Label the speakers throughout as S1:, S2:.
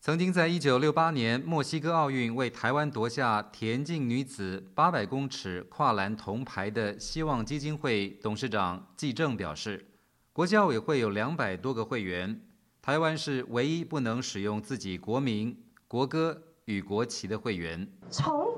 S1: 曾经在1968年墨西哥奥运为台湾夺下田径女子800公尺跨栏铜牌的希望基金会董事长纪政表示，国际奥委会有200多个会员，台湾是唯一不能使用自己国名、国歌与国旗的会员。
S2: 从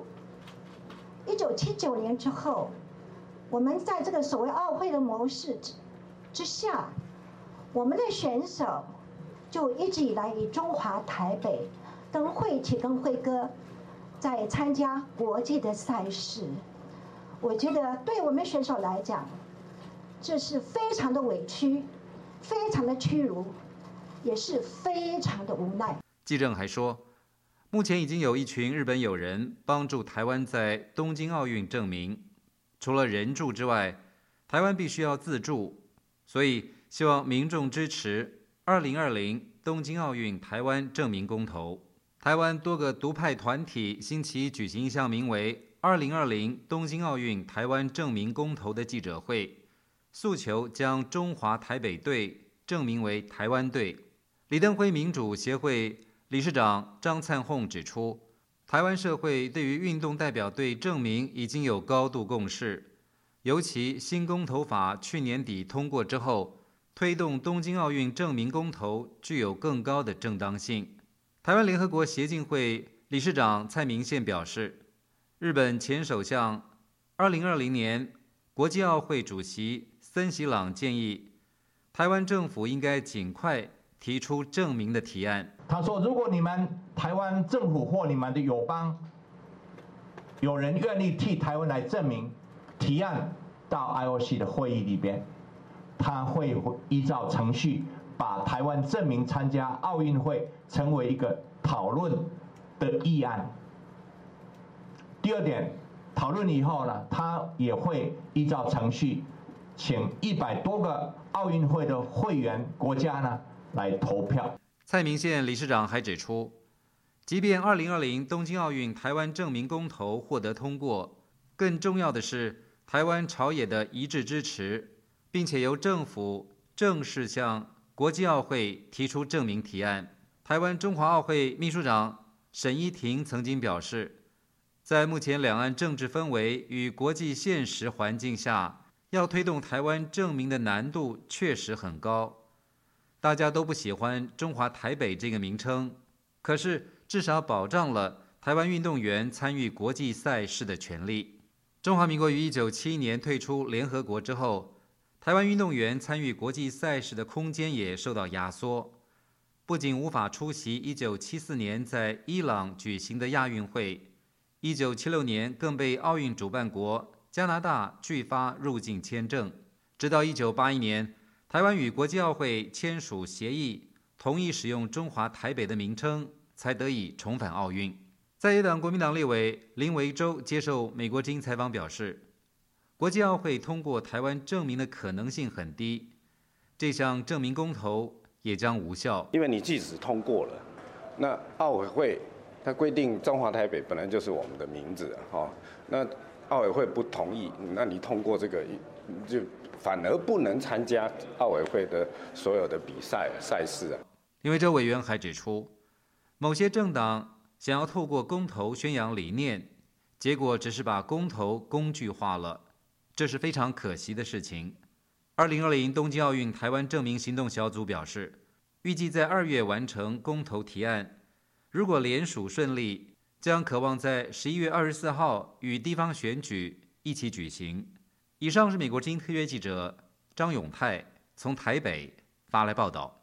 S2: 1979年之后，我们在这个所谓奥会的模式之下，我们的选手就一直以来以中华台北跟会旗跟会歌在参加国际的赛事。我觉得对我们选手来讲，这是非常的委屈，非常的屈辱，也是非常的无奈。
S1: 纪政还说，目前已经有一群日本友人帮助台湾在东京奥运证明，除了人助之外，台湾必须要自助，所以希望民众支持2020东京奥运台湾证明公投。台湾多个独派团体星期一举行一项名为2020东京奥运台湾证明公投的记者会，诉求将中华台北队证明为台湾队。李登辉民主协会理事长张灿宏指出，台湾社会对于运动代表队证明已经有高度共识，尤其新公投法去年底通过之后，推动东京奥运证明公投具有更高的正当性。台湾联合国协进会理事长蔡明宪表示，日本前首相2020年国际奥会主席森喜朗建议，台湾政府应该尽快提出证明的提案。
S3: 他说，如果你们台湾政府或你们的友邦有人愿意替台湾来证明，提案到 IOC 的会议里边，他会依照程序把台湾证明参加奥运会成为一个讨论的议案。第二点，讨论以后呢，他也会依照程序请100多个奥运会的会员国家呢来投票。
S1: 蔡明宪理事长还指出，即便2020东京奥运台湾证明公投获得通过，更重要的是台湾朝野的一致支持，并且由政府正式向国际奥会提出证明提案。台湾中华奥会秘书长沈依婷曾经表示，在目前两岸政治氛围与国际现实环境下，要推动台湾证明的难度确实很高。大家都不喜欢中华台北这个名称，可是至少保障了台湾运动员参与国际赛事的权利。中华民国于1971年退出联合国之后，台湾运动员参与国际赛事的空间也受到压缩，不仅无法出席1974年在伊朗举行的亚运会，1976年更被奥运主办国加拿大拒发入境签证，直到1981年台湾与国际奥会签署协议，同意使用中华台北的名称，才得以重返奥运。在野党国民党立委林维洲接受美国之音采访表示，国际奥会通过台湾证明的可能性很低，这项证明公投也将无效。
S4: 因为你即使通过了，那奥委会它规定中华台北本来就是我们的名字那奥委会不同意，那你通过这个就反而不能参加奥委会的所有的比赛赛事啊。
S1: 林维洲委员还指出，某些政党想要透过公投宣扬理念，结果只是把公投工具化了，这是非常可惜的事情。2020东京奥运台湾证明行动小组表示，预计在2月完成公投提案，如果联署顺利，将渴望在11月24号与地方选举一起举行。以上是美国之音特约记者张永泰从台北发来报道。